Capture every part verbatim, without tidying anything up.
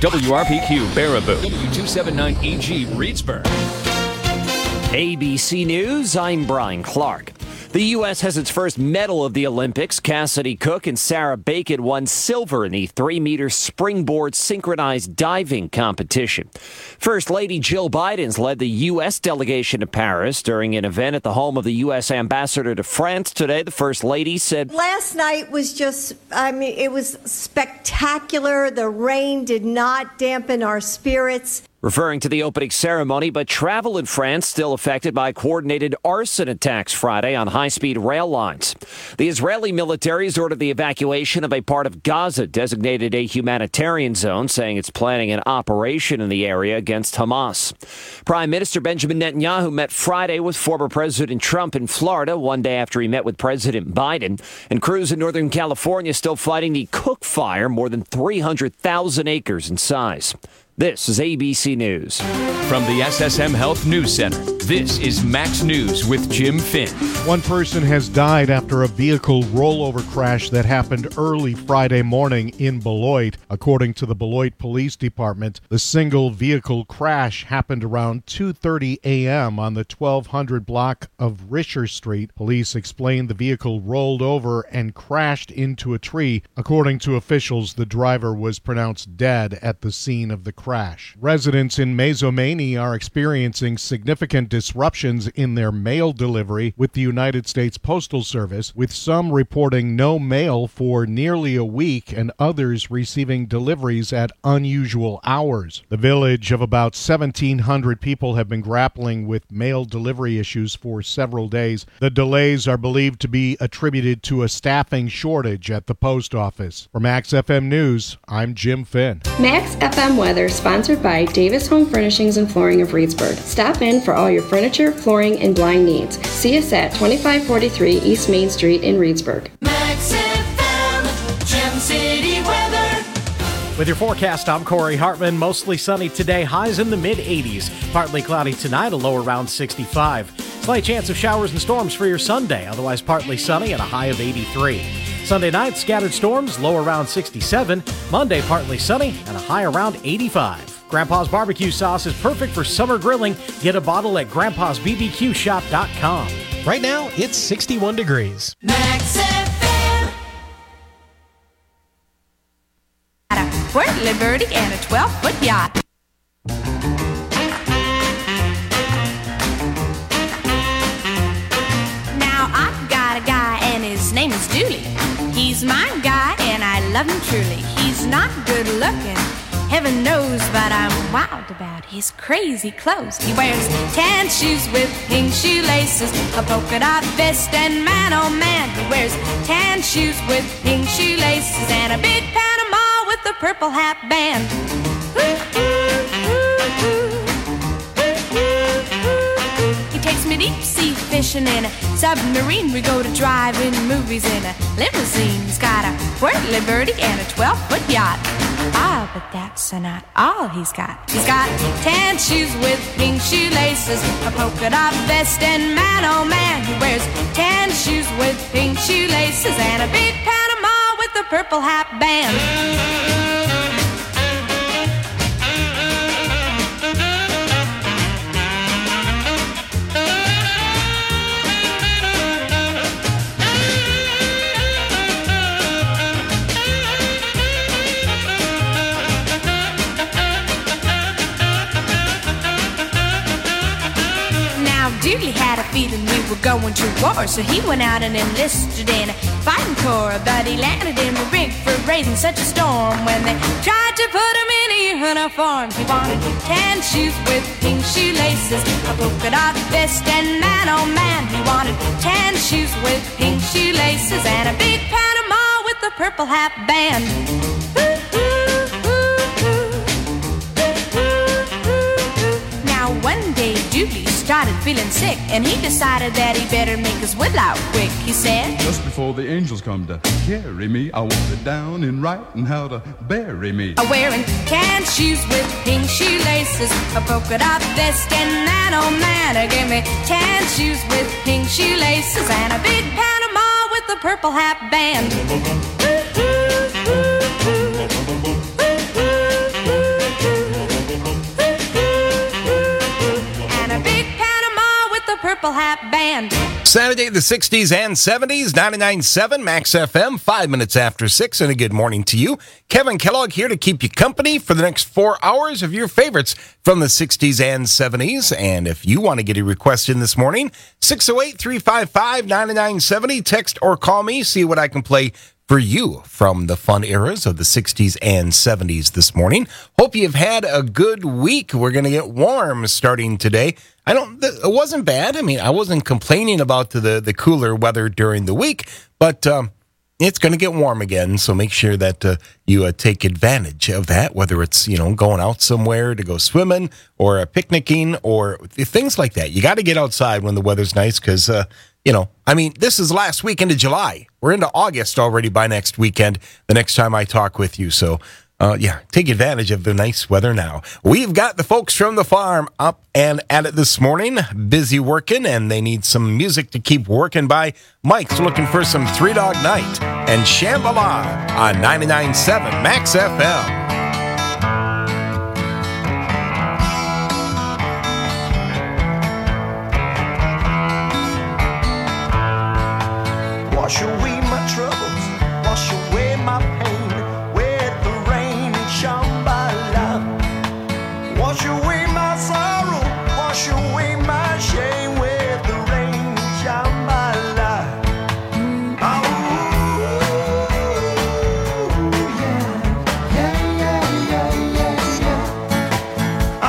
W R P Q Baraboo, W two seventy-nine E G Reedsburg. A B C News, I'm Brian Clark. The U S has its first medal of the Olympics. Cassidy Cook and Sarah Bacon won silver in the three-meter springboard synchronized diving competition. First Lady Jill Biden led the U S delegation to Paris during an event at the home of the U S ambassador to France today. The First Lady said, "Last night was just, I mean, it was spectacular. The rain did not dampen our spirits." Referring to the opening ceremony, but travel in France still affected by coordinated arson attacks Friday on high-speed rail lines. The Israeli military has ordered the evacuation of a part of Gaza designated a humanitarian zone, saying it's planning an operation in the area against Hamas. Prime Minister Benjamin Netanyahu met Friday with former President Trump in Florida, one day after he met with President Biden. And crews in Northern California still fighting the Cook Fire, more than three hundred thousand acres in size. This is A B C News. From the S S M Health News Center, this is Max News with Jim Finn. One person has died after a vehicle rollover crash that happened early Friday morning in Beloit. According to the Beloit Police Department, the single vehicle crash happened around two thirty a.m. on the twelve hundred block of Risher Street. Police explained the vehicle rolled over and crashed into a tree. According to officials, the driver was pronounced dead at the scene of the crash. Crash. Residents in Mazomanie are experiencing significant disruptions in their mail delivery with the United States Postal Service, with some reporting no mail for nearly a week and others receiving deliveries at unusual hours. The village of about seventeen hundred people have been grappling with mail delivery issues for several days. The delays are believed to be attributed to a staffing shortage at the post office. For Max F M News, I'm Jim Finn. Max F M Weather, sponsored by Davis Home Furnishings and Flooring of Reedsburg. Stop in for all your furniture, flooring, and blind needs. See us at twenty-five forty-three East Main Street in Reedsburg. Max F M, Gem City weather. With your forecast, I'm Corey Hartman. Mostly sunny today, highs in the mid eighties. Partly cloudy tonight, a low around sixty-five. Slight chance of showers and storms for your Sunday, otherwise partly sunny and a high of eighty-three. Sunday night, scattered storms, low around sixty-seven. Monday, partly sunny and a high around eighty-five. Grandpa's barbecue sauce is perfect for summer grilling. Get a bottle at grandpas b b q shop dot com. Right now, it's sixty-one degrees. Max F M. A Puerto Liberty and a twelve-foot yacht. Now, I've got a guy and his name is Dooley. He's my guy and I love him truly. He's not good looking, heaven knows, but I'm wild about his crazy clothes. He wears tan shoes with pink shoelaces, a polka dot vest, and man, oh man, he wears tan shoes with pink shoelaces and a big Panama with a purple hat band. He takes me deep sea fishing in a submarine. We go to drive-in movies in a limousine. He's got a Puerto Liberty and a twelve-foot yacht. Ah, but that's not all he's got. He's got tan shoes with pink shoelaces, a polka dot vest, and man, oh man, he wears tan shoes with pink shoelaces and a big Panama with a purple hat band. Dooley had a feeling we were going to war, so he went out and enlisted in a fighting corps. But he landed in the rig for raising such a storm. When they tried to put him in a uniform, he wanted tan shoes with pink shoelaces, a polka dot vest, and man, oh man, he wanted tan shoes with pink shoelaces and a big Panama with a purple hat band. Now one day Dooley started feeling sick, and he decided that he better make his will out quick. He said, just before the angels come to carry me, I want it down and right and how to bury me. I'm wearing tan shoes with pink shoelaces, a polka dot vest, and man, oh man, gave me tan shoes with pink shoelaces and a big Panama with a purple hat band. Purple Hat Band. Saturday, the sixties and seventies, ninety-nine point seven Max F M, five minutes after six, and a good morning to you. Kevin Kellogg here to keep you company for the next four hours of your favorites from the sixties and seventies. And if you want to get a request in this morning, six oh eight, three five five, nine nine seven oh, text or call me, see what I can play for you from the fun eras of the sixties and seventies this morning. Hope you've had a good week. We're going to get warm starting today. I don't, it wasn't bad. I mean, I wasn't complaining about the, the cooler weather during the week, but um, it's going to get warm again. So make sure that uh, you uh, take advantage of that, whether it's, you know, going out somewhere to go swimming or uh, picnicking or things like that. You got to get outside when the weather's nice because, uh, you know, I mean, this is last weekend of July. We're into August already by next weekend, the next time I talk with you. So, uh, yeah, take advantage of the nice weather now. We've got the folks from the farm up and at it this morning, busy working, and they need some music to keep working by. Mike's looking for some Three Dog Night and Shambhala on ninety-nine point seven Max F M. Wash away my troubles, wash away my pain with the rain and Shambhala. Wash away my sorrow, wash away my shame with the rain and Shambhala. Oh, yeah, yeah, yeah, yeah, yeah, yeah. Oh,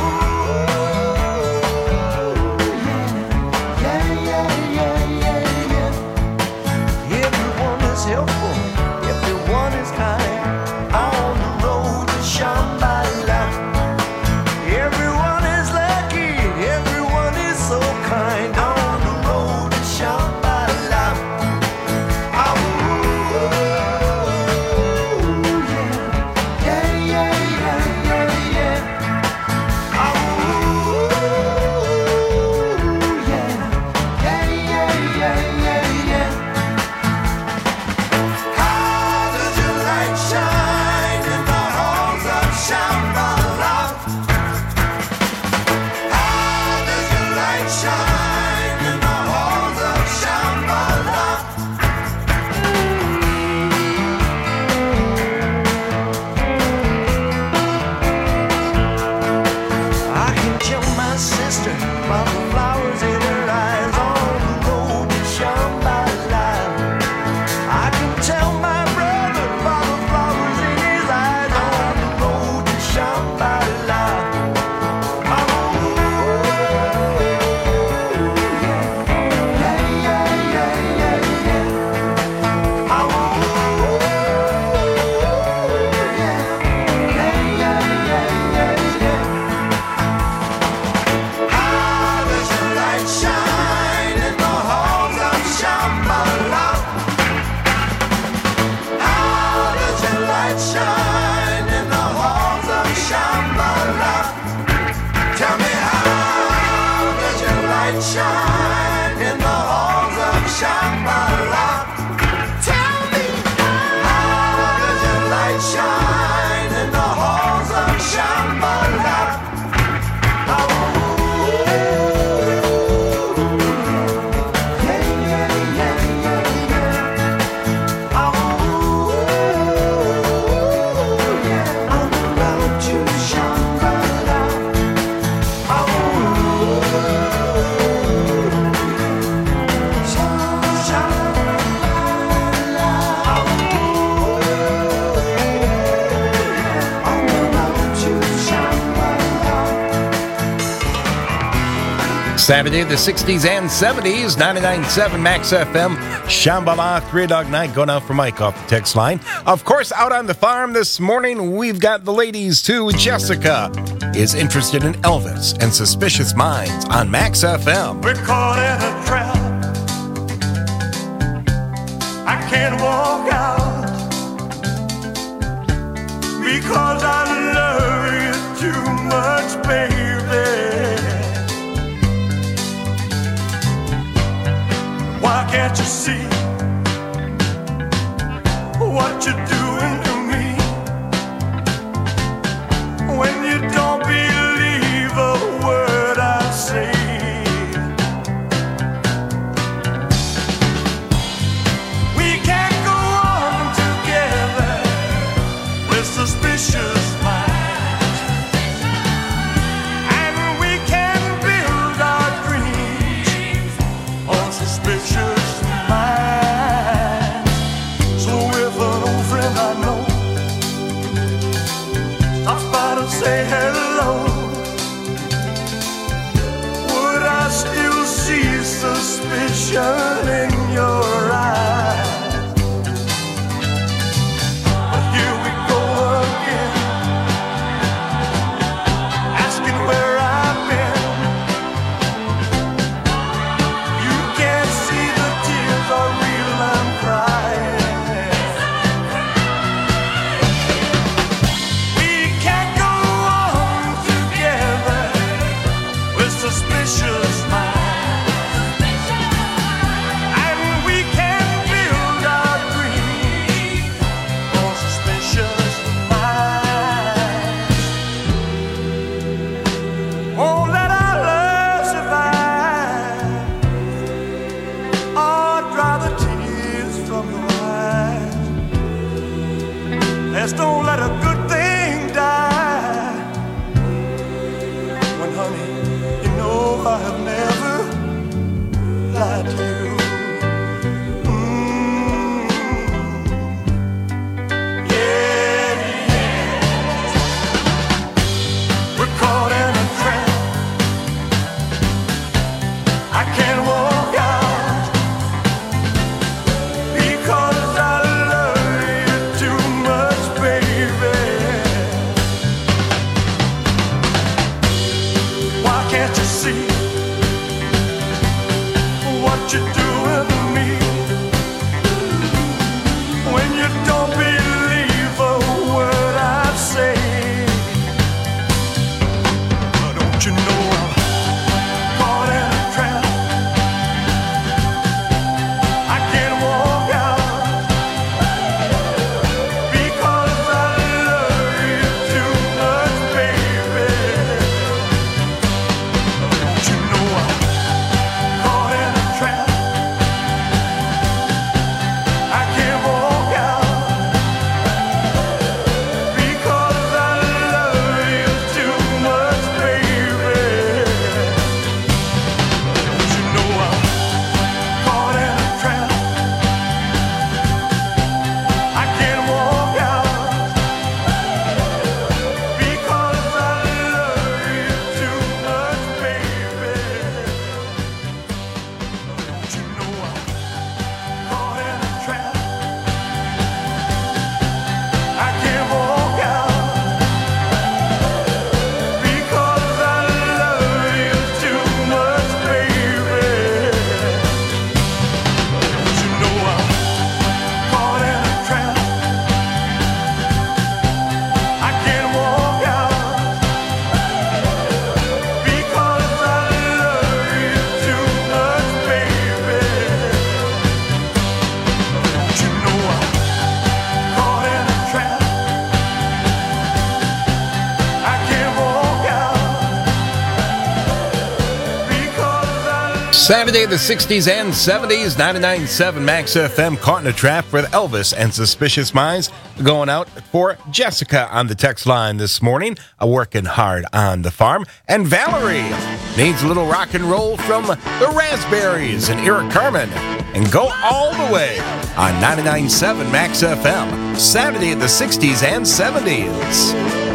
yeah, yeah, yeah, yeah, yeah. Everyone is helpful, everyone is kind on the road to Shambhala. Everyone is lucky, everyone is so kind on the road to Shambhala. Oh, yeah, yeah, yeah, yeah, yeah, yeah. Oh, yeah, yeah, yeah, yeah, yeah, yeah. How does your light shine in the halls of Shambhala? How does your light shine in the halls of Shambhala? I can tell my sister by the flowers in her eyes on the road to Shambhala. I can tell my brother by the flowers in his eyes on the road to Shambhala. Oh, yeah, yeah, yeah, yeah, yeah. Oh, yeah, yeah, yeah, yeah, yeah, yeah. How does your light shine in the halls of Shambhala? How does your light shine in the halls of Shambhala? Tell me, how does your light shine in the halls of Shambhala? Tell me, how does your light shine in the halls of Shambhala? Oh, yeah, yeah, yeah, yeah, yeah. Oh, yeah, on the road to Shambhala. Oh, Saturday, the sixties and seventies, ninety-nine point seven Max F M, Shambhala, Three Dog Night, going out for Mike off the text line. Of course, out on the farm this morning, we've got the ladies too. Jessica is interested in Elvis and Suspicious Minds on Max F M. We're caught in a trap. I can't walk out because I love you too much, baby. Why can't you see what you're doing to me when you don't believe a word I say? suspicion in your eyes. But here we go again, asking where I've been. You can't see the tears are real, I'm crying. We can't go on together with suspicious minds. Don't let a good thing die. When, honey, you know I have never lied to you. Mm. Yeah, yeah. We're caught in a trap. I can't walk out because I love you too much, baby. Why can't you see what you're doing to me? When you don't believe a word I say, don't you know I'm caught in a trap? I can't walk out because I love you too much, baby. Don't you know I'm caught in a trap? I can't walk out because I love you too much, baby. Don't you know I'm caught in a trap? I can't walk out because I love you too much, baby. Don't you know I'm caught in a trap? I can't walk out because I love you too much, baby. Don't you know I'm caught in a trap? I can't walk out because I love you too much, baby. Don't you know I'm caught in a trap? I can't walk out because I Saturday, the sixties and seventies, ninety-nine point seven Max F M, caught in a trap with Elvis and Suspicious Minds. Going out for Jessica on the text line this morning, uh, working hard on the farm. And Valerie needs a little rock and roll from the Raspberries and Eric Carmen. And go all the way on ninety-nine point seven Max F M, Saturday, the sixties and seventies.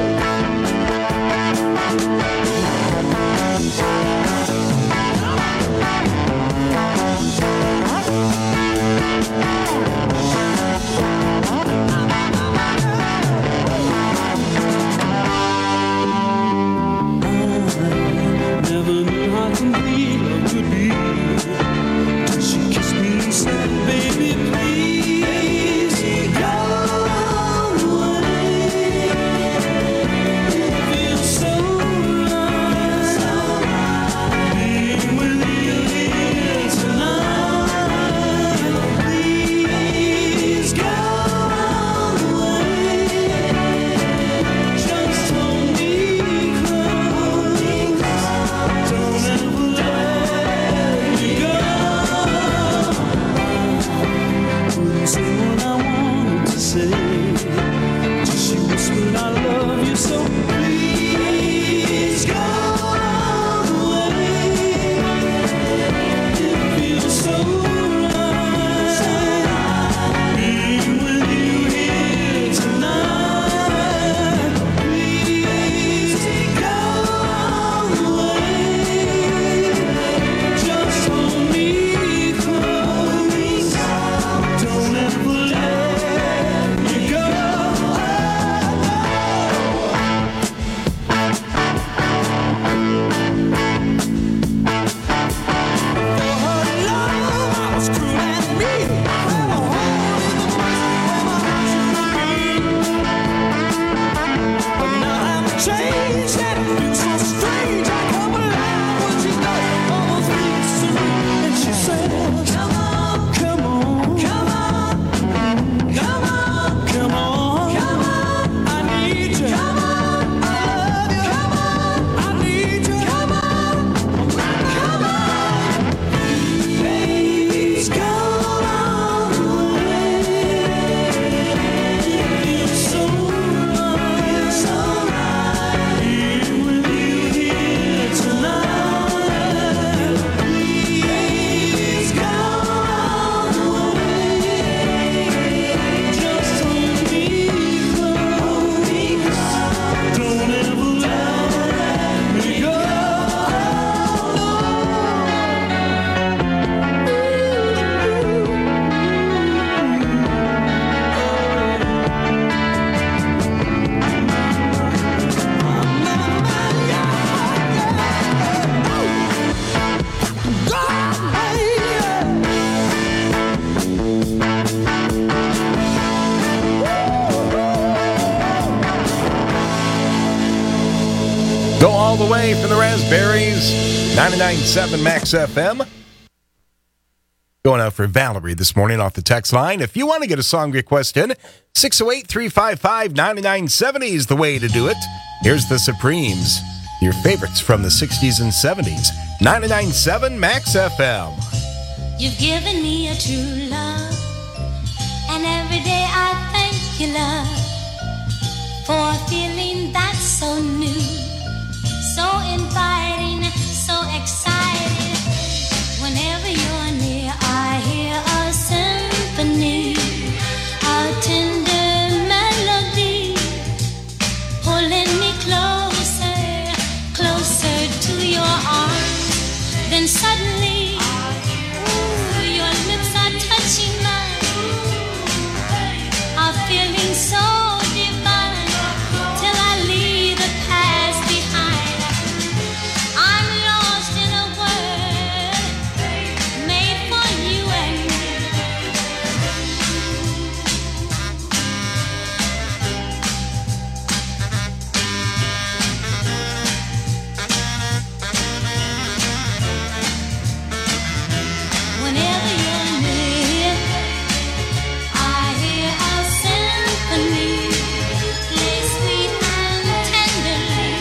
never knew how complete love could be till she kissed me and said, baby, please go away. Feels so right being with you here tonight. Please go away. Just hold me close. Don't ever let me Fly from the Raspberries. ninety-nine point seven Max F M. Going out for Valerie this morning off the text line. If you want to get a song request in, six oh eight, three five five, nine nine seven oh is the way to do it. Here's the Supremes, your favorites from the sixties and seventies. ninety-nine point seven Max F M. You've given me a true love, and every day I thank you, love, for a feeling that's so new, so inviting, so exciting. Whenever you're near, I hear a symphony, a tender melody, pulling me closer, closer to your arms. Then suddenly, ooh, your lips are touching mine, a feeling so divine, till I leave the past behind. I'm lost in a world made for you and me. Whenever you're near, I hear a symphony, play sweet and tenderly.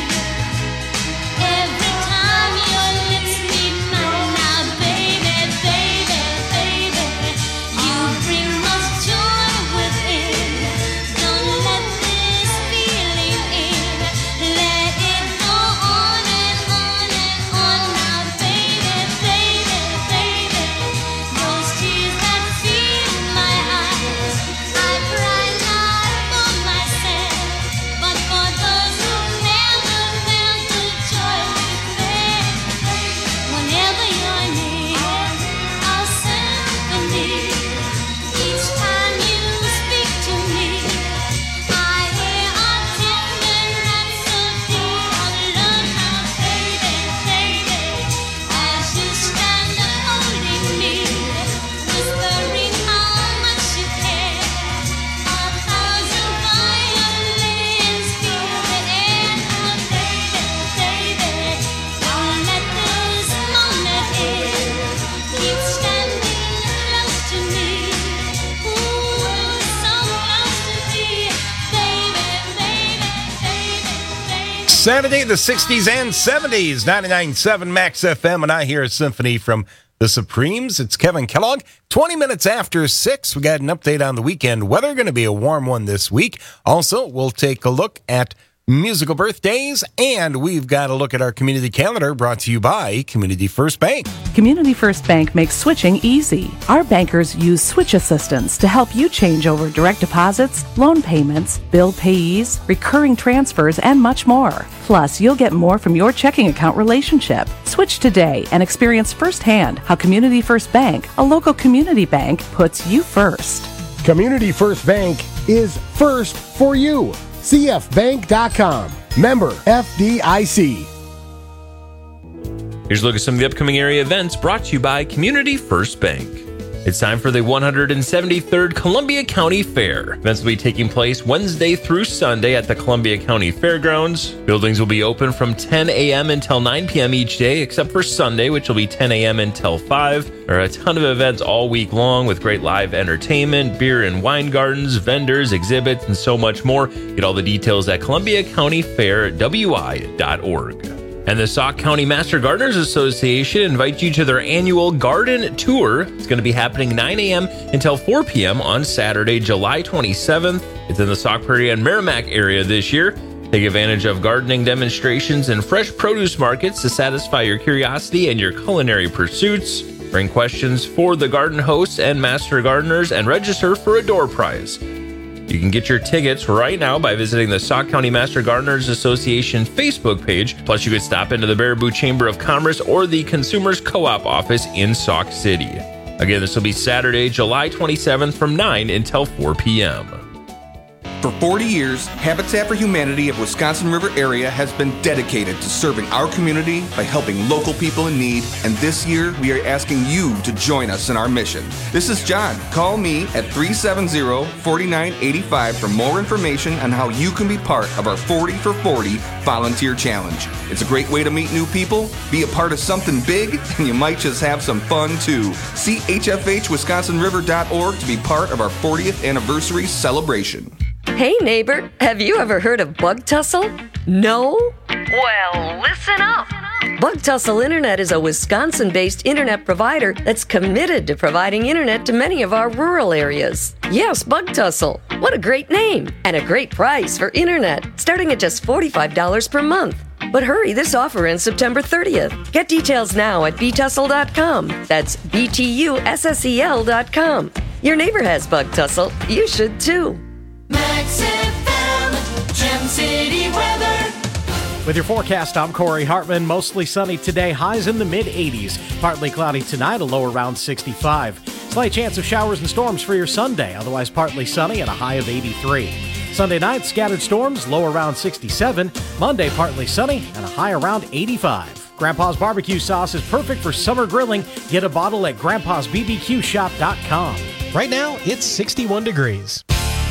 Every time your lips meet mine, now baby, baby, baby, you bring much joy within. Don't let this feeling in, let it go on and on and on. Now baby, baby, baby, those tears that fill my eyes, I cry not for myself, but for those who never felt the joy within. Whenever you're near, a symphony, each time you speak to me, I hear a tender rhapsody of love. Now baby, baby, as you stand holding me, whispering how much you care, a thousand violins fill the air. Now baby, baby, don't let this moment end. Keep standing close to me, ooh, so close to me, baby, baby, baby, baby. Saturday, the sixties and seventies. ninety-nine point seven Max F M, and I hear a symphony from the Supremes. It's Kevin Kellogg. twenty minutes after six, we got an update on the weekend weather. Going to be a warm one this week. Also, we'll take a look at musical birthdays, and we've got a look at our community calendar brought to you by Community First Bank. Community First Bank makes switching easy. Our bankers use switch assistance to help you change over direct deposits, loan payments, bill payees, recurring transfers, and much more. Plus, you'll get more from your checking account relationship. Switch today and experience firsthand how Community First Bank, a local community bank, puts you first. Community First Bank is first for you. C F bank dot com. Member F D I C. Here's a look at some of the upcoming area events brought to you by Community First Bank. It's time for the one hundred seventy-third Columbia County Fair. Events will be taking place Wednesday through Sunday at the Columbia County Fairgrounds. Buildings will be open from ten a.m. until nine p.m. each day, except for Sunday, which will be ten a.m. until five. There are a ton of events all week long with great live entertainment, beer and wine gardens, vendors, exhibits, and so much more. Get all the details at Columbia County Fair W I dot org. And the Sauk County Master Gardeners Association invites you to their annual garden tour. It's going to be happening nine a.m. until four p.m. on Saturday, July twenty-seventh. It's in the Sauk Prairie and Merrimack area this year. Take advantage of gardening demonstrations and fresh produce markets to satisfy your curiosity and your culinary pursuits. Bring questions for the garden hosts and master gardeners and register for a door prize. You can get your tickets right now by visiting the Sauk County Master Gardeners Association Facebook page. Plus, you could stop into the Baraboo Chamber of Commerce or the Consumers Co-op office in Sauk City. Again, this will be Saturday, July twenty-seventh from nine until four p.m. For forty years, Habitat for Humanity of Wisconsin River area has been dedicated to serving our community by helping local people in need, and this year we are asking you to join us in our mission. This is John. Call me at three seven zero, four nine eight five for more information on how you can be part of our forty for forty volunteer challenge. It's a great way to meet new people, be a part of something big, and you might just have some fun too. See H F H wisconsin river dot org to be part of our fortieth anniversary celebration. Hey neighbor, have you ever heard of Bug Tussle? No? Well, listen up. Bug Tussle Internet is a Wisconsin-based internet provider that's committed to providing internet to many of our rural areas. Yes, Bug Tussle. What a great name and a great price for internet, starting at just forty-five dollars per month. But hurry, this offer ends September thirtieth. Get details now at b tussle dot com. That's B T U S S E L dot com. Your neighbor has Bug Tussle. You should too. Max F M, Gem City weather. With your forecast, I'm Corey Hartman. Mostly sunny today, highs in the mid eighties. Partly cloudy tonight, a low around sixty-five. Slight chance of showers and storms for your Sunday, otherwise partly sunny and a high of eighty-three. Sunday night, scattered storms, low around sixty-seven. Monday, partly sunny and a high around eighty-five. Grandpa's barbecue sauce is perfect for summer grilling. Get a bottle at grandpas b b q shop dot com. Right now, it's sixty-one degrees.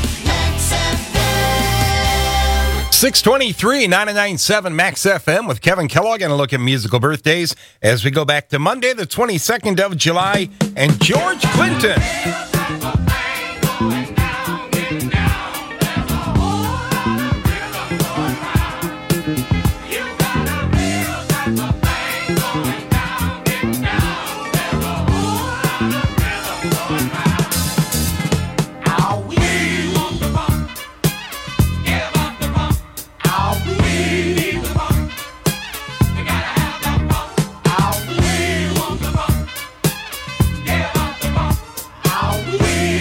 six twenty-three, ninety-nine point seven Max F M with Kevin Kellogg, and a look at musical birthdays as we go back to Monday, the twenty-second of July, and George Clinton. We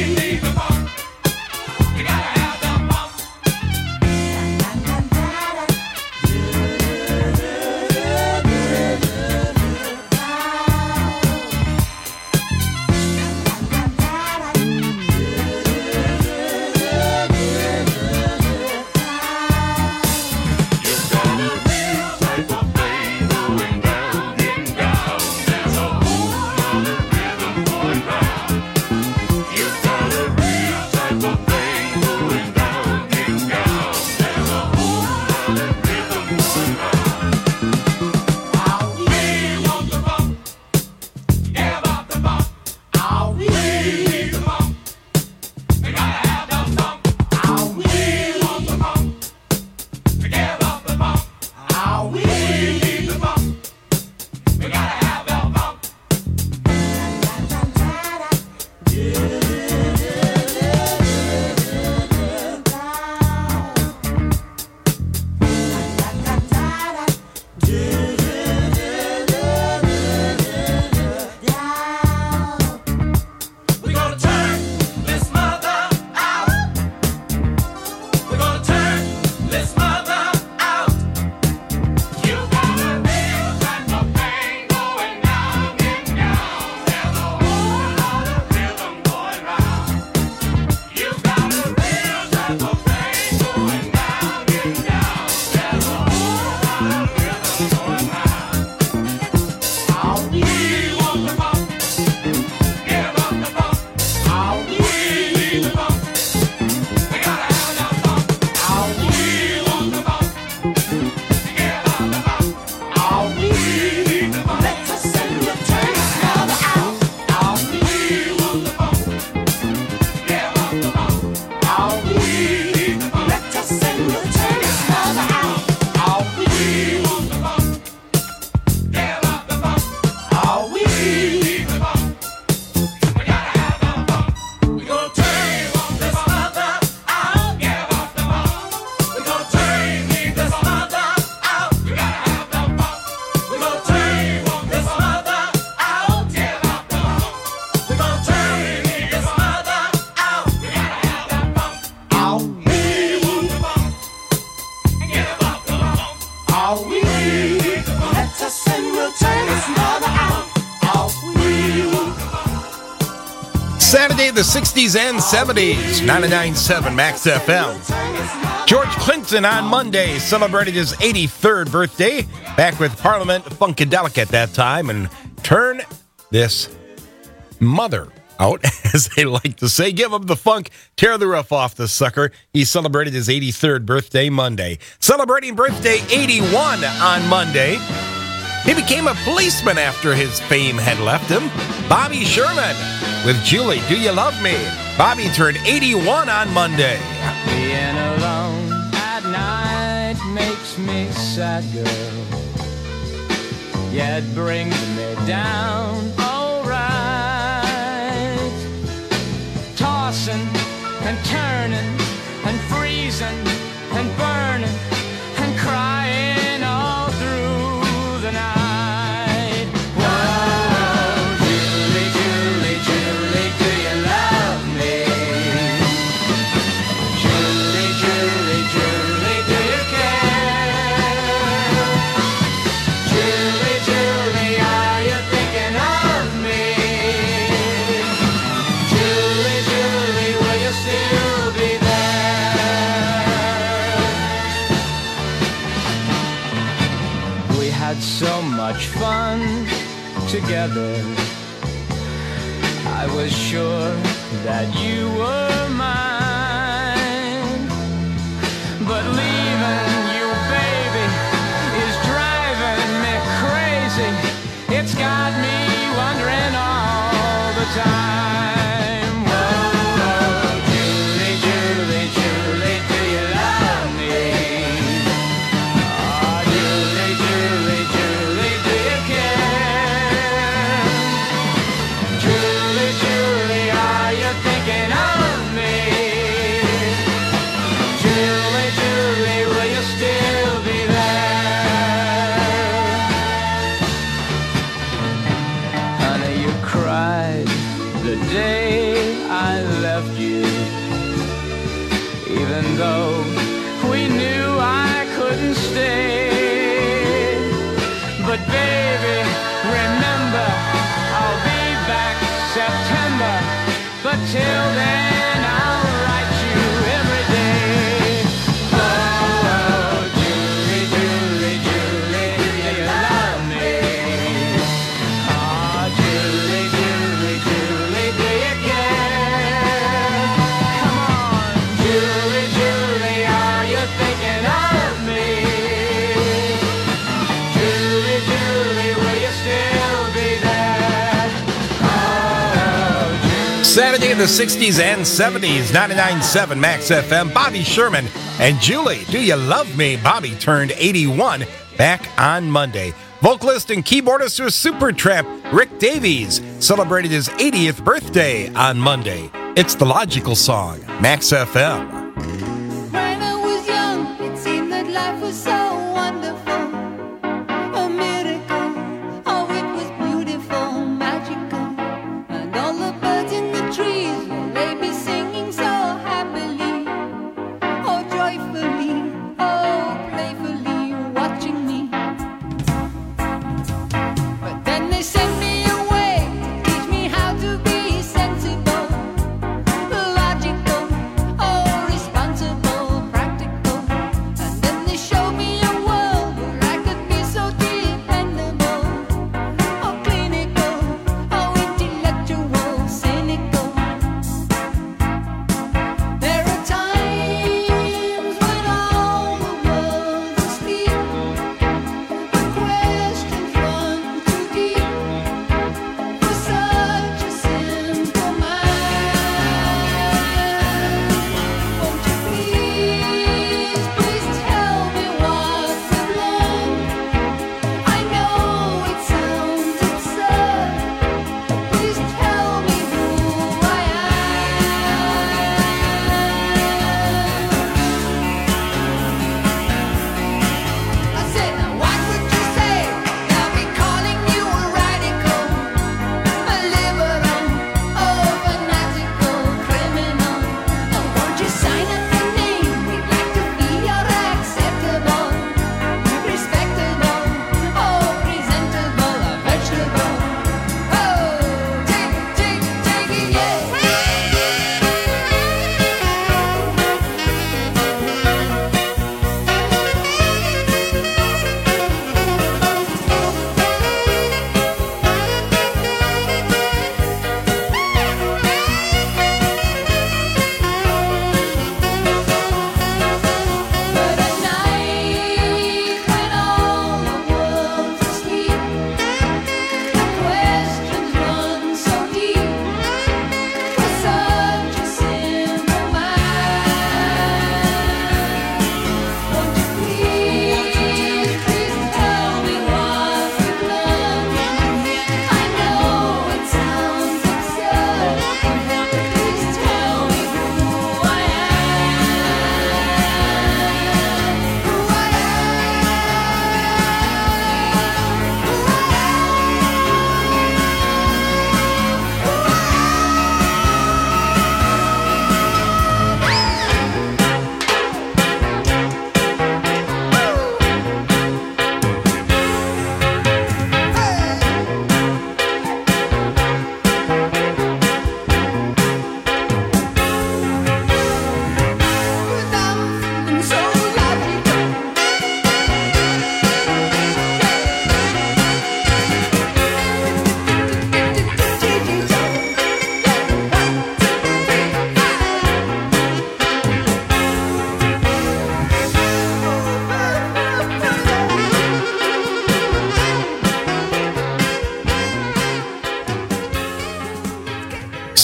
Saturday, the sixties and seventies, ninety-nine point seven Max F M. George Clinton on Monday celebrated his eighty-third birthday, back with Parliament Funkadelic at that time, and turn this mother out, as they like to say. Give him the funk, tear the roof off the sucker. He celebrated his eighty-third birthday Monday. Celebrating birthday eighty-one on Monday. He became a policeman after his fame had left him. Bobby Sherman with Julie, Do You Love Me? Bobby turned eighty-one on Monday. Being alone at night makes me sad, girl. Yet brings me down, alright. Tossing and turning and freezing and burning and crying all through the night. Whoa, Julie, Julie, Julie, do you love me? Julie, Julie, Julie, do you care? Julie, Julie, are you thinking of me? Julie, Julie, will you still be there? We had so much fun together. I was sure that you were mine. But leaving you, baby, is driving me crazy. It's got me wondering all the time. Whoa, Julie, Julie, Julie, do you love me? Oh, Julie, Julie, Julie, do you care? Julie, Julie, are you thinking of me? Julie, Julie, will you still be there? Honey, you cried the day I left you, even though we knew I couldn't stay. But baby, remember, I'll be back September. But till then, I'll write you every day. Oh, oh, Julie, Julie, Julie, do you love me? Oh, Julie, Julie, Julie, do you care? Come on, Julie, Julie, are you thinking of me? Julie, Julie, will you still be there? Oh, Julie. Saturday in the sixties and seventies, ninety-nine point seven Max F M. Bobby Sherman and Julie, Do You Love Me? Bobby turned eighty-one back on Monday. Vocalist and keyboardist for Supertramp, Rick Davies, celebrated his eightieth birthday on Monday. It's the Logical Song, Max F M. When I was young, it seemed that life was so wonderful, a miracle. Oh, it was beautiful, magical, and all the birds in the trees they be singing so happily, oh joyfully, oh playfully, watching me. But then they sent me away to teach me how to be sensible, logical, oh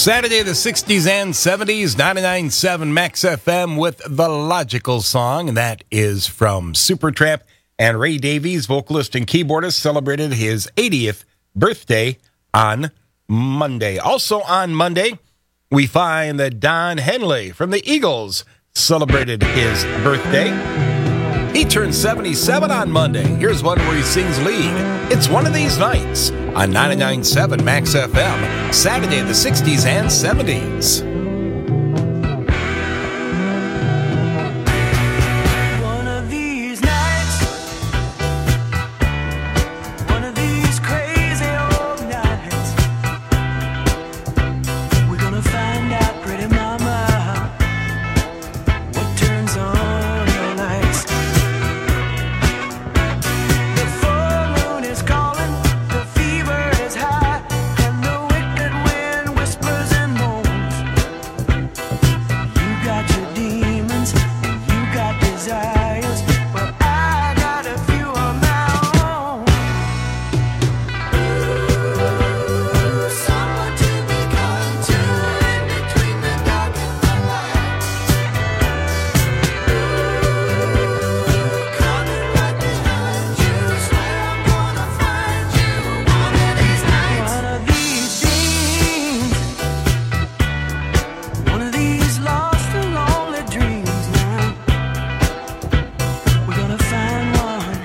Saturday, the sixties and seventies, ninety-nine point seven Max F M with The Logical Song. And that is from Supertramp. And Ray Davies, vocalist and keyboardist, celebrated his eightieth birthday on Monday. Also on Monday, we find that Don Henley from the Eagles celebrated his birthday. He turned seventy-seven on Monday. Here's one where he sings lead. It's One of These Nights on ninety-nine point seven Max F M, Saturday, the sixties and seventies. One of these nights, one of these crazy old nights, we're gonna find out, pretty mama, what turns on your lights. The full moon is calling, the fever is high, and the wicked wind whispers and moans. You got your demons, you got desires, but I got a few of my own. Ooh, someone to be kind to in between the dark and the light. Ooh, coming right behind you, swear I'm gonna find you one of these nights. One of these dreams, one of these lost and lonely dreams now. We're gonna find one,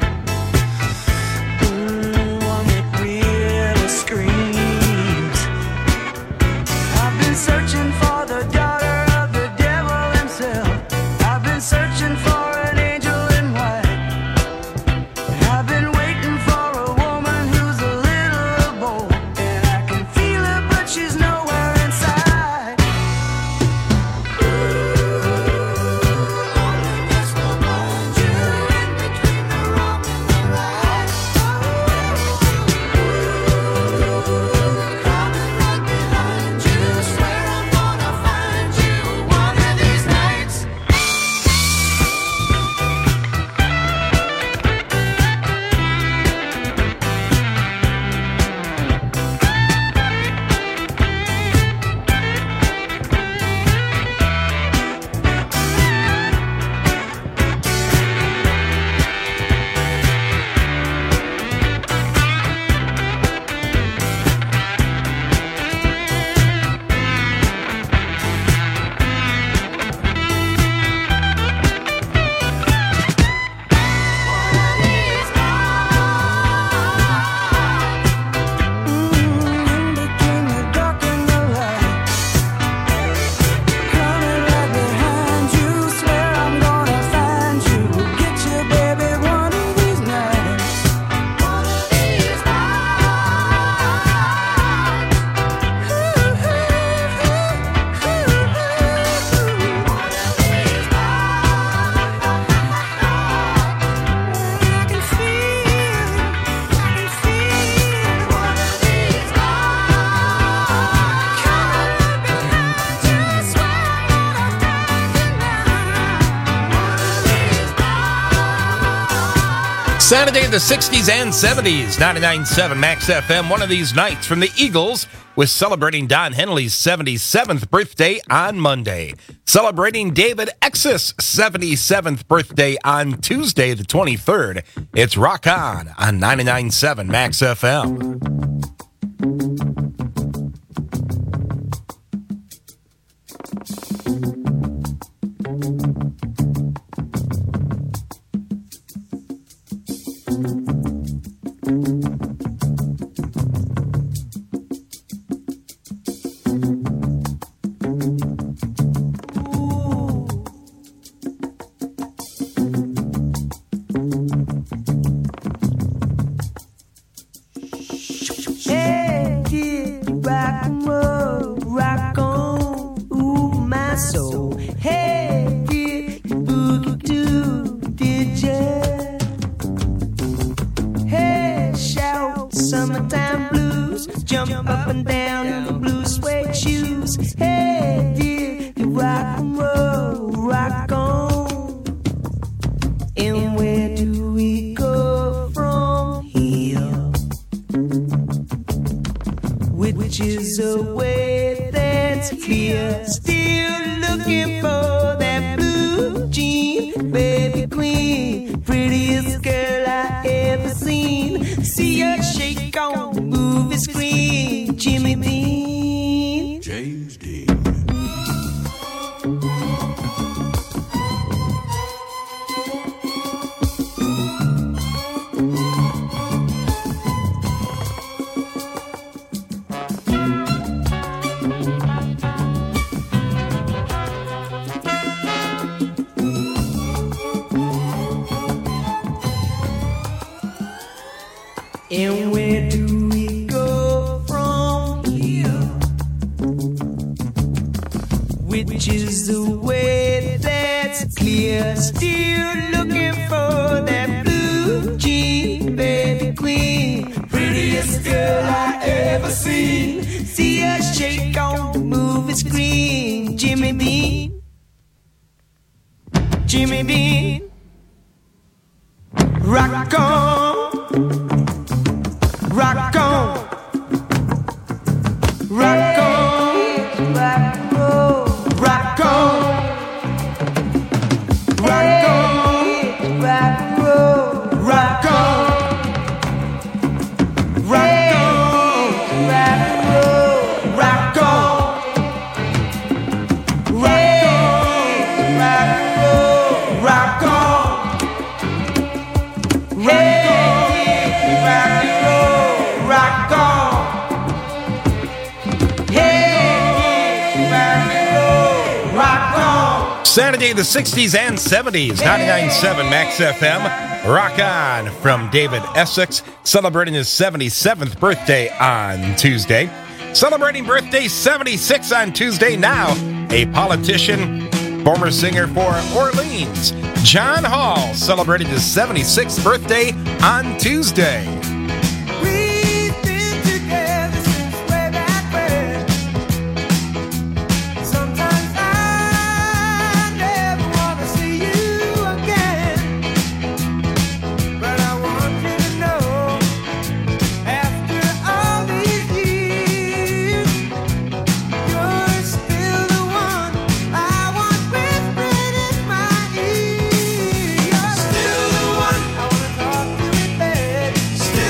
mm, one that really screams. I've been searching for the daughter of the devil himself. I've been searching for an angel in white. I've been waiting for a woman who's a little bold, and I can feel her, but she's nowhere inside. Saturday, the sixties and seventies, ninety-nine point seven Max F M. One of these nights from the Eagles was celebrating Don Henley's seventy-seventh birthday on Monday. Celebrating David Exis' seventy-seventh birthday on Tuesday, the twenty-third. It's Rock On on ninety-nine point seven Max F M. Hey, kid, rock and roll, rock on, ooh, my soul. Hey, kid, boogie doo, did ya? Hey, shout, summertime blues, jump up and down in the blue suede shoes. Hey, dear, you rock and roll, rock on. And where do we go from here? Which is a way that that's clear. Still looking for that blue jean, baby queen, prettiest girl I ever seen. See her shake on the movie screen, Jimmy Dean. James Dean. And where do we go from here? Which is the way that's clear. Still looking for that blue jean, baby queen, prettiest girl I ever seen. See her shake on the movie screen, Jimmy Dean, Jimmy Dean. Rock on. Rock on, rock on, rock on, rock on, rock on, rock on, rock on, rock on, rock on, rock on, rock on. Saturday, the sixties and seventies, ninety-nine point seven Max F M. Rock On from David Essex, celebrating his seventy-seventh birthday on Tuesday. Celebrating birthday seventy-six on Tuesday now, a politician, former singer for Orleans, John Hall, celebrated his seventy-sixth birthday on Tuesday. Still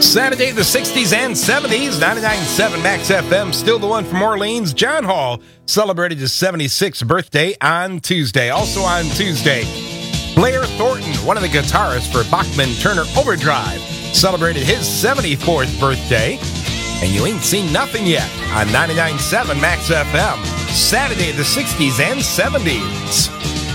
Saturday, the sixties and seventies, ninety-nine point seven Max F M, still the one from Orleans. John Hall celebrated his seventy-sixth birthday on Tuesday. Also on Tuesday, Blair Thornton, one of the guitarists for Bachman Turner Overdrive, celebrated his seventy-fourth birthday. And you ain't seen nothing yet on ninety-nine point seven Max F M. Saturday, the sixties and seventies.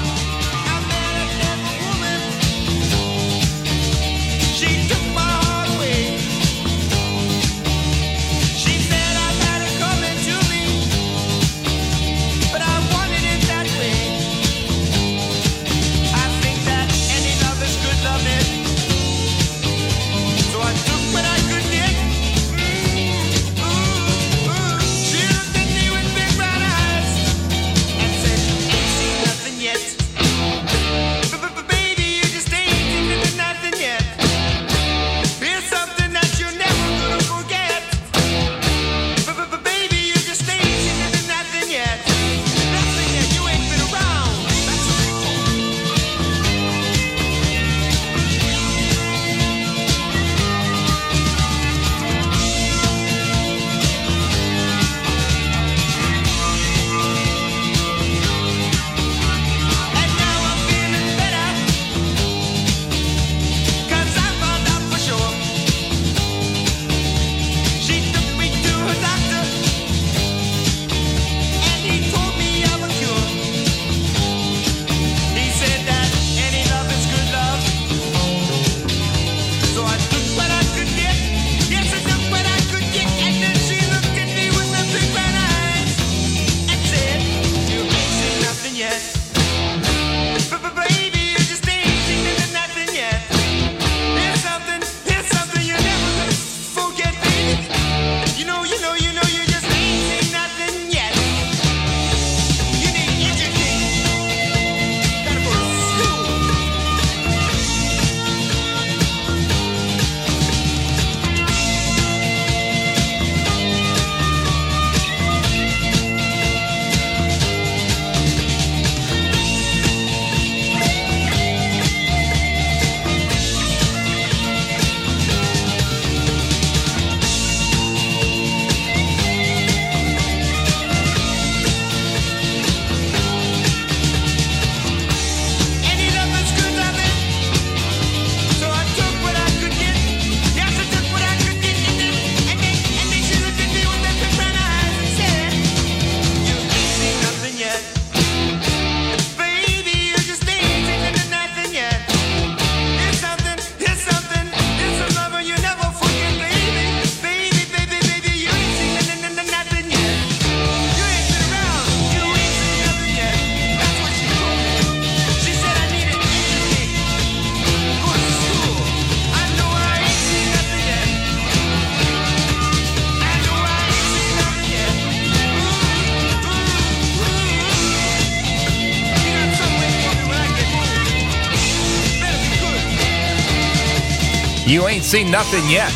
You ain't seen nothing yet.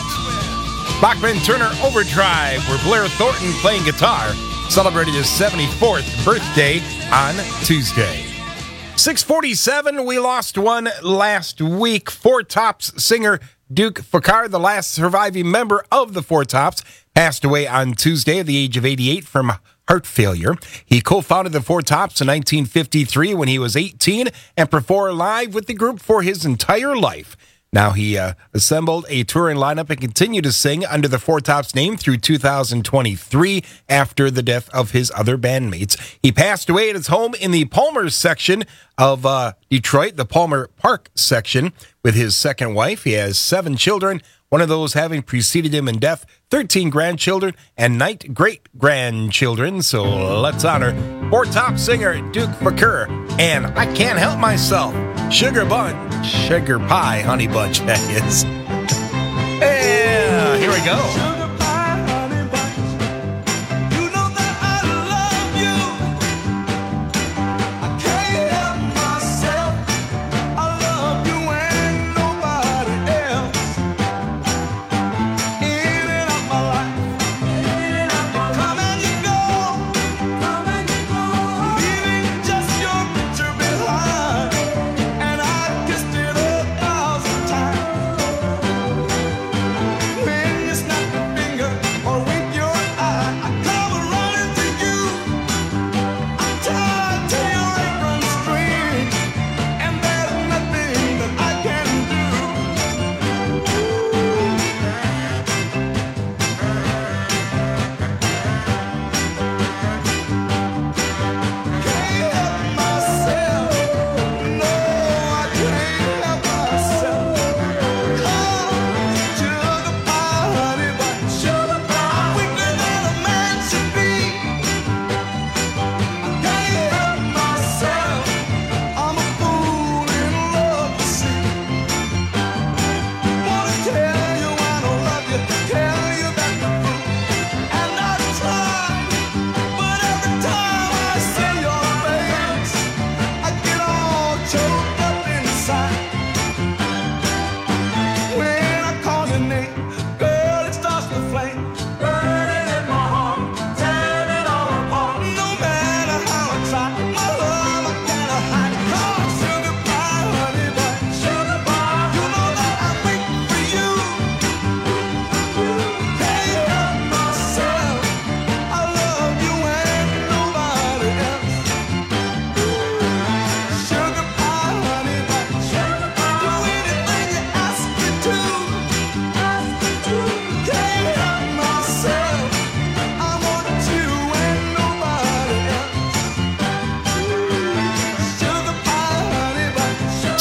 Bachman Turner Overdrive, where Blair Thornton playing guitar celebrated his seventy-fourth birthday on Tuesday. six forty-seven, we lost one last week. Four Tops singer Duke Fakar, the last surviving member of the Four Tops, passed away on Tuesday at the age of eighty-eight from heart failure. He co-founded the Four Tops in nineteen fifty-three when he was eighteen and performed live with the group for his entire life. Now he uh, assembled a touring lineup and continued to sing under the Four Tops name through two thousand twenty-three after the death of his other bandmates. He passed away at his home in the Palmer section of uh, Detroit, the Palmer Park section, with his second wife. He has seven children, one of those having preceded him in death, thirteen grandchildren, and nine great-grandchildren. So let's honor Four Top singer Duke Fakar, and I Can't Help Myself, Sugar Bun, Sugar Pie, Honey Bunch, that is. Yeah, here we go. Baby,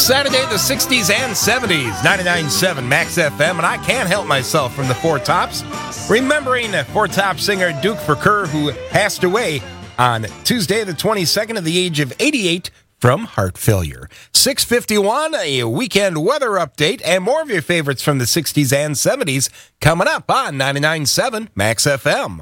Saturday, the sixties and seventies, ninety-nine point seven Max F M, and I can't help myself from the Four Tops. Remembering Four Top singer Duke Verker, who passed away on Tuesday, the twenty-second, at the age of eighty-eight from heart failure. six fifty-one, a weekend weather update, and more of your favorites from the sixties and seventies coming up on ninety-nine point seven Max F M.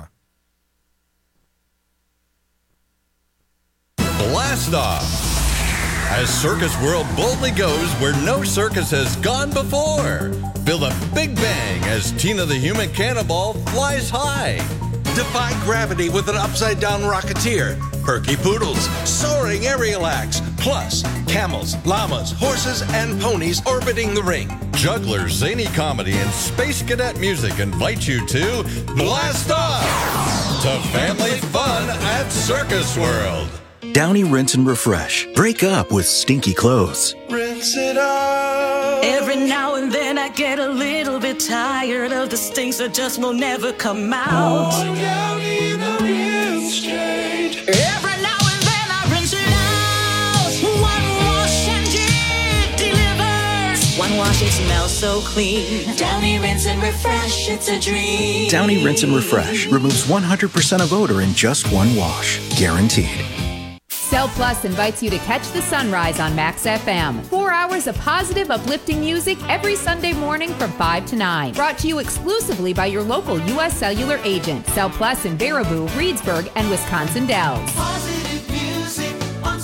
Blast Off. As Circus World boldly goes where no circus has gone before. Feel the big bang as Tina the Human Cannonball flies high. Defy gravity with an upside-down rocketeer. Perky poodles, soaring aerial acts. Plus, camels, llamas, horses, and ponies orbiting the ring. Jugglers, zany comedy, and space cadet music invite you to Blast Off! To family fun at Circus World. Downy Rinse and Refresh. Break up with stinky clothes. Rinse it out. Every now and then I get a little bit tired of the stinks that just will never come out. One Downy, the rinse straight. Every now and then I rinse it out. One wash and it delivers. One wash, it smells so clean. Downy Rinse and Refresh, it's a dream. Downy Rinse and Refresh removes one hundred percent of odor in just one wash. Guaranteed. Cell Plus invites you to catch the sunrise on Max F M. Four hours of positive, uplifting music every Sunday morning from five to nine. Brought to you exclusively by your local U S Cellular agent. Cell Plus in Baraboo, Reedsburg, and Wisconsin Dells. Positive music on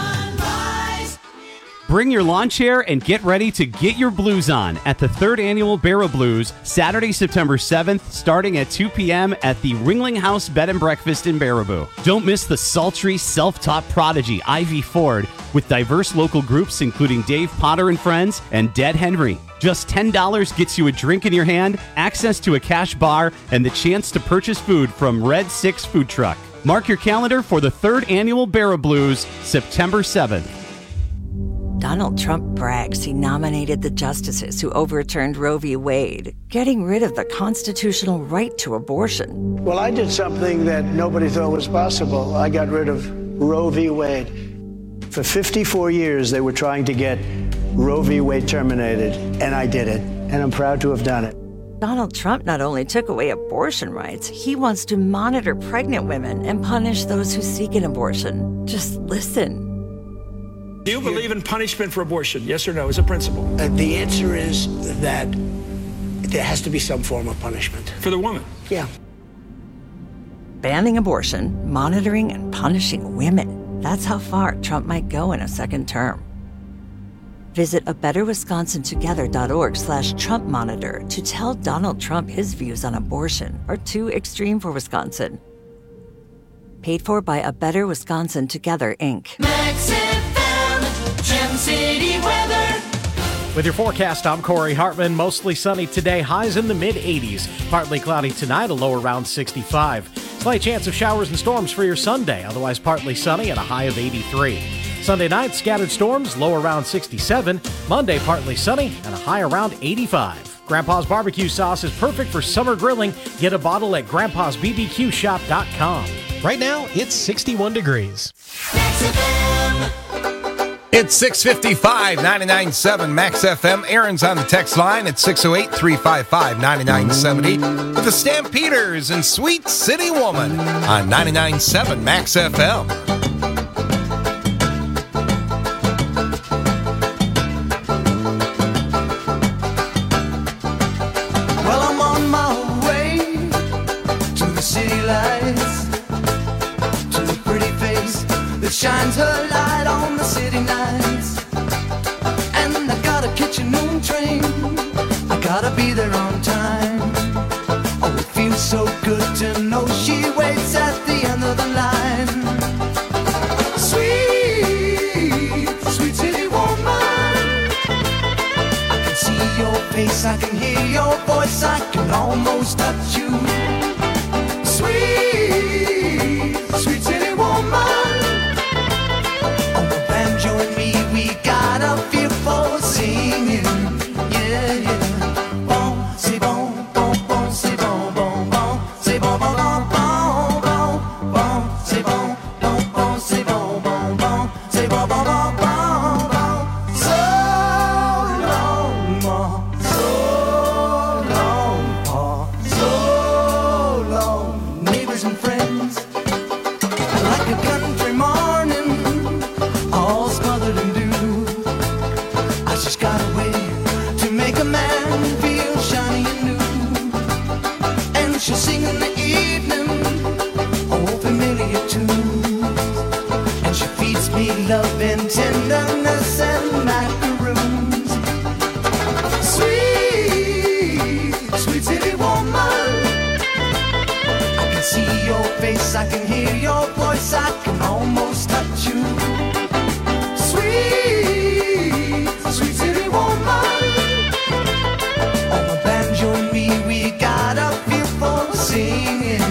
sunrise. Bring your lawn chair and get ready to get your blues on at the third annual Barrow Blues, Saturday, September seventh, starting at two p.m. at the Ringling House Bed and Breakfast in Baraboo. Don't miss the sultry, self-taught prodigy Ivy Ford with diverse local groups including Dave Potter and Friends and Dead Henry. Just ten dollars gets you a drink in your hand, access to a cash bar, and the chance to purchase food from Red Six Food Truck. Mark your calendar for the third annual Barrow Blues, September seventh. Donald Trump brags he nominated the justices who overturned Roe v. Wade, getting rid of the constitutional right to abortion. Well, I did something that nobody thought was possible. I got rid of Roe v. Wade. For fifty-four years, they were trying to get Roe v. Wade terminated, and I did it, and I'm proud to have done it. Donald Trump not only took away abortion rights, he wants to monitor pregnant women and punish those who seek an abortion. Just listen. Do you believe in punishment for abortion? Yes or no, as a principle? Uh, the answer is that there has to be some form of punishment. For the woman? Yeah. Banning abortion, monitoring and punishing women. That's how far Trump might go in a second term. Visit a better wisconsin together dot org slash Trump monitor to tell Donald Trump his views on abortion are too extreme for Wisconsin. Paid for by A Better Wisconsin Together, Incorporated. Max F M, Gem City weather. With your forecast, I'm Corey Hartman. Mostly sunny today, highs in the mid eighties. Partly cloudy tonight, a low around sixty-five. Slight chance of showers and storms for your Sunday, otherwise partly sunny and a high of eighty-three. Sunday night, scattered storms, low around sixty-seven. Monday, partly sunny and a high around eighty-five. Grandpa's barbecue sauce is perfect for summer grilling. Get a bottle at grandpas b b q shop dot com. Right now, it's sixty-one degrees. It's six fifty-five, ninety-nine point seven Max F M. Aaron's on the text line at six oh eight, three five five, nine nine seven oh with the Stampeders and Sweet City Woman on ninety-nine point seven Max F M. Well, I'm on my way to the city lights, to the pretty face that shines her light on the city nights. And I gotta catch a noon train, I gotta be there on time. Oh, it feels so good to know she waits at the end of the line. Sweet, sweet city woman, I can see your face, I can hear your voice, I can almost touch you. Sweet, sweet city woman, on the banjo and me, we got a feel for singing. Yeah, yeah. Bon, c'est bon, bon, bon, c'est bon, bon, bon, c'est bon, bon, bon, bon, bon, bon, c'est bon, bon, bon, c'est bon, bon, bon, c'est bon, bon, bon, bon, bon. So Pa, so long, Pa, so long. Neighbors and friends, like a country morning, all smothered in dew. I just got a way to make a man feel shiny and new. And she'll sing in the evening, oh, familiar tunes. And she feeds me love and tenderness and macaroons. Sweet, sweet city woman, I can see your face, I can hear your voice, I can almost touch you. Sweet, sweet city woman, on the banjo and me, we got a feel for singing.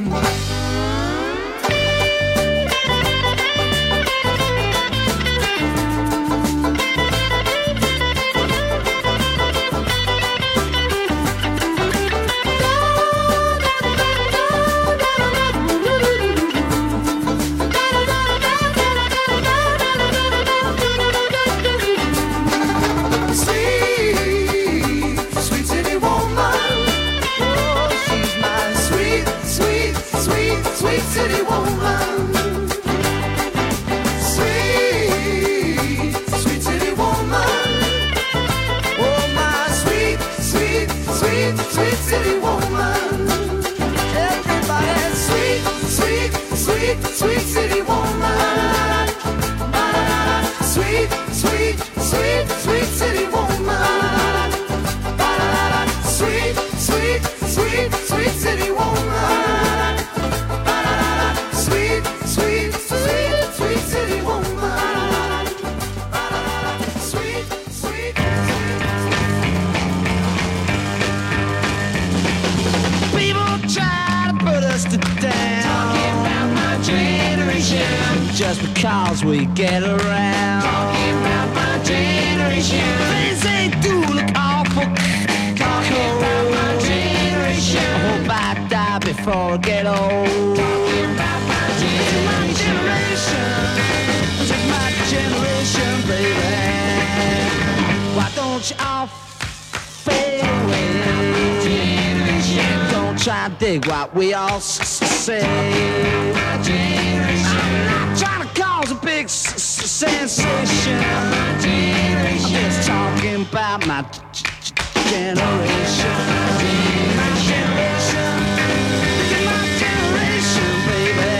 Sweet, sweet city woman, oh, she's my sweet, sweet, sweet, sweet city woman. Sweet, sweet city woman, oh, my sweet, sweet, sweet, sweet city woman. Everybody, sweet, sweet, sweet, sweet city woman. Sweet, sweet, sweet, sweet city woman. Sweet, sweet, sweet, sweet city woman. Sweet, sweet, sweet, sweet city woman. Sweet, sweet, people try to put us to down. Talking about my generation, just because we get around. Talking about my generation, things they do look awful. Talking about my generation, I hope I die before I get old. Talking about my generation, this is my generation, baby. Why don't you all fade away? Don't try to dig what we all s- s- say. I'm not trying to cause a big s- s- sensation. I'm just talking about my g- g- generation. My generation, this is my generation, baby.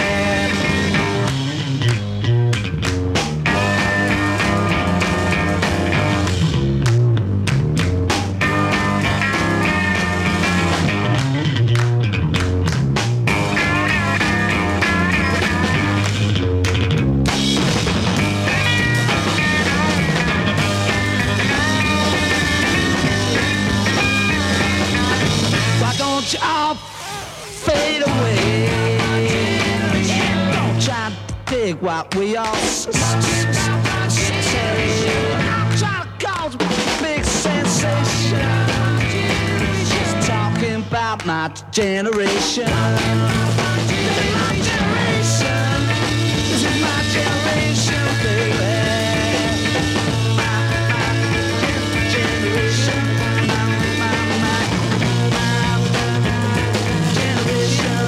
Why don't you all fade away? Don't try to dig what we all s- s- s- say. I'm trying to cause a big sensation. Just talking about my generation. This is my generation. This is my generation, baby. My, my generation. My, my, my, my generation.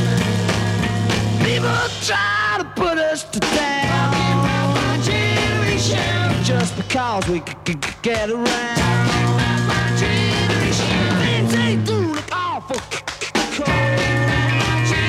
People try to put us to down. Talking about my generation, just because we c- c- get around.